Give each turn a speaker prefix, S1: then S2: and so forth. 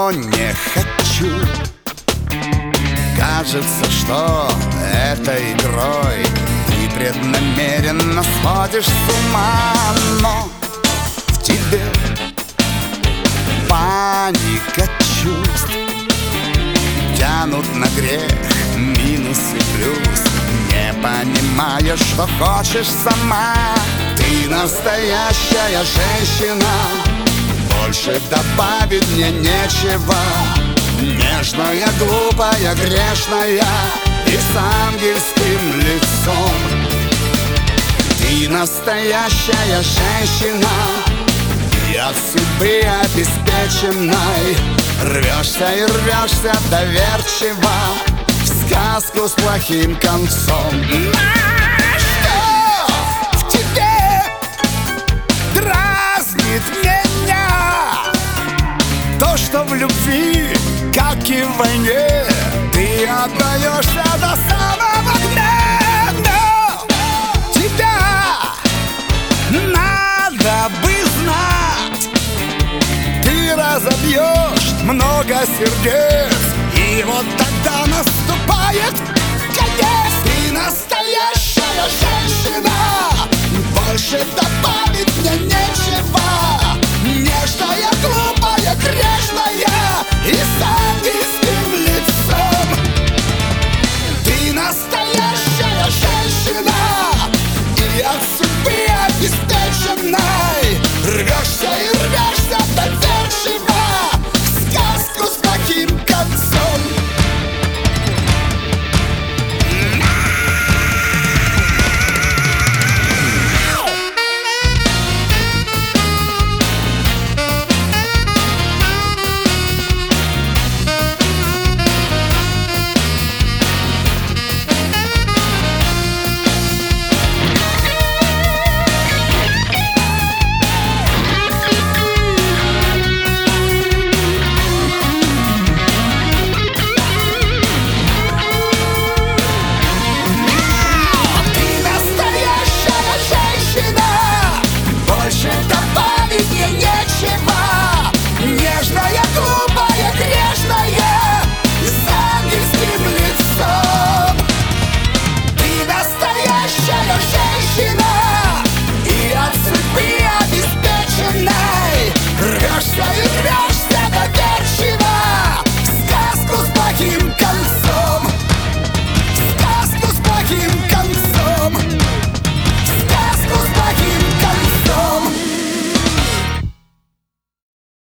S1: но не хочу. Кажется, что этой игрой ты преднамеренно сходишь с ума, но в тебе паника чувств тянут на грех минус и плюс, не понимая, что хочешь сама. Ты настоящая женщина, больше добавить мне нечего. Нежная, глупая, грешная и с ангельским лицом. Ты настоящая женщина, и от судьбы обеспеченной рвешься и рвешься доверчиво в сказку с плохим концом. Что в тебе дразнит меня? То, что в любви, как и в войне, ты отдаешься до самого дна. Но тебя надо бы знать, ты разобьешь много сердец, и вот тогда наступает конец. Ты настоящая женщина, больше добавить мне нечего. Нежная, глупая, грешная и с ангельским лицом. Ты настоящая женщина, и от судьбы обеспеченной рвешься и рвешься доверчиво в сказку с плохим концом. Женщина, и от судьбы обеспеченной рвешься